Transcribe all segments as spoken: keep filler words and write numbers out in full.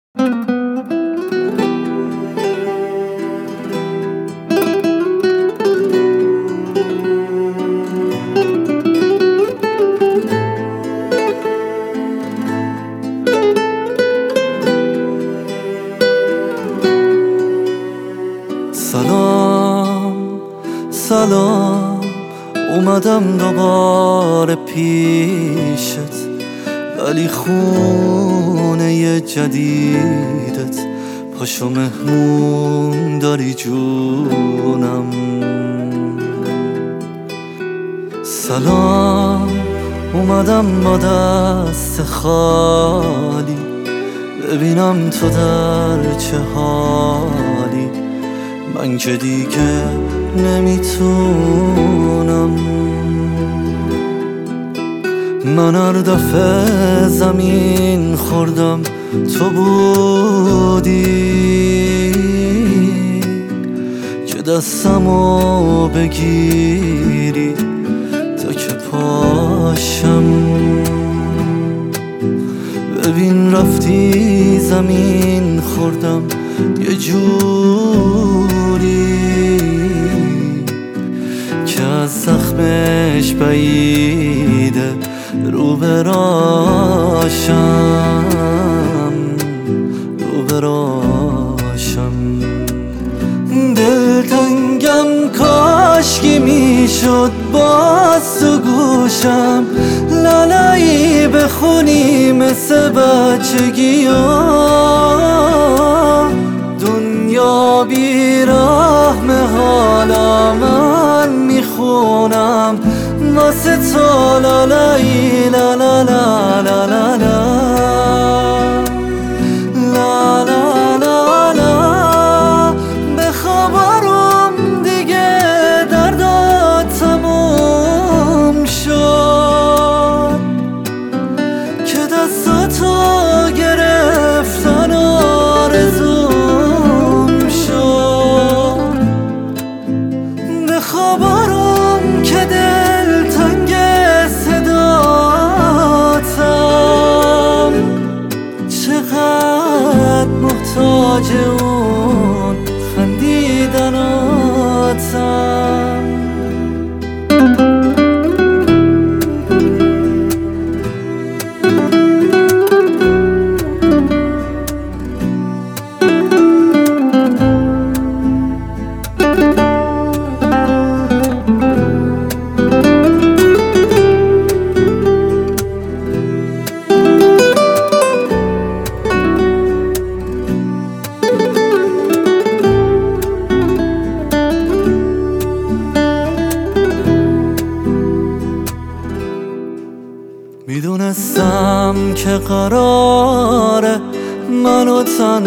سلام سلام، اومدم دوباره پیشت، ولی خونه جدیدت پاشو مهمون داری جونم. سلام، اومدم با دست خالی ببینم تو در چه حالی. من که دیگه نمیتونم، من هر دفعه زمین خوردم تو بودی که دستمو بگیری تا که پاشم. ببین رفتی زمین خوردم یه جوری که از زخمش بعیده رو براشم رو براشم. دلتنگم کاشکی میشد باز تو گوشم لالایی بخونی مثل بچگی ها. دنیا بیرحم حالا من میخونم واسه تو لالایی لا لا لا لا لا لا لا لا لا لا. بخبرم دیگه دردا تموم شد که دستاتو گرفتن آرزوم شد. بخبرم که دلتنگ صداتم، چقدر محتاج اون خندیدناتم. میدونستم که قراره منو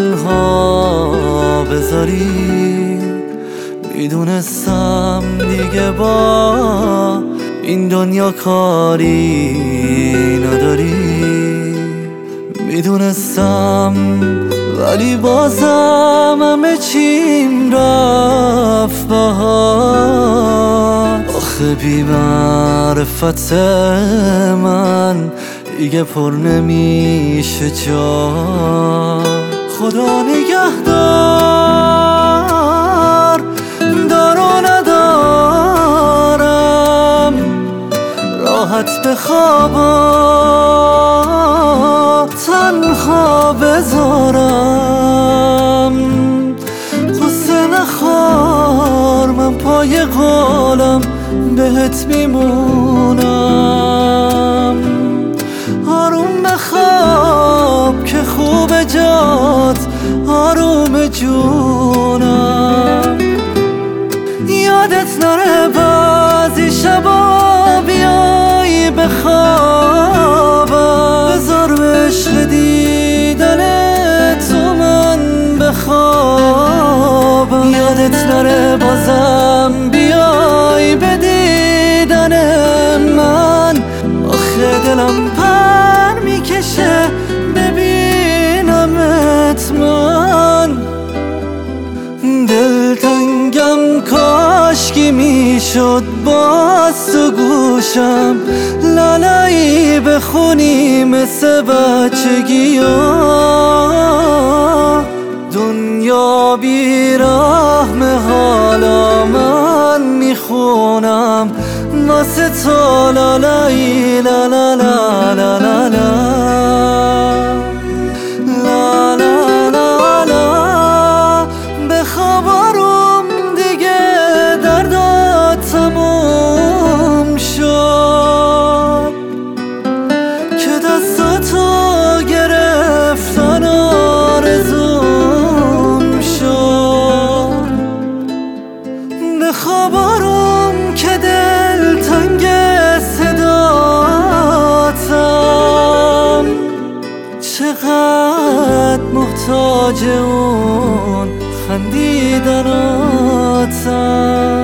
تنها بذاری، میدونستم دیگه با این دنیا کاری نداری. میدونستم ولی بازم همه چیم رفت بهار. آخه بی معرفت من دیگه پر نمیشه جا. خدا نگهدار دار و ندارم، راحت بخوابا تنها بذارم. قصه نخور من پای قولم بهت میمونم. آروم بخواب که خوب جات آروم جونم. یادت نره بعضی شبا بیای بخوابم، بذار به عشق دیدن تو من بخوابم. یادت نره بازم بیای به دیدن من، آخه دلم پر میکشه ببینمت من. دلتنگم کاشکی میشد باز تو گوشم لالایی بخونی مثل بچگی ها. واسه تو لا لای لا لا لا لا لا لا لا لا لا لا بخبرم دیگه دردات تموم شد که دستاتو گرفتن آرزوم شد بخبرم که دلتنگ صداتم چقدر محتاج اون خندیدناتم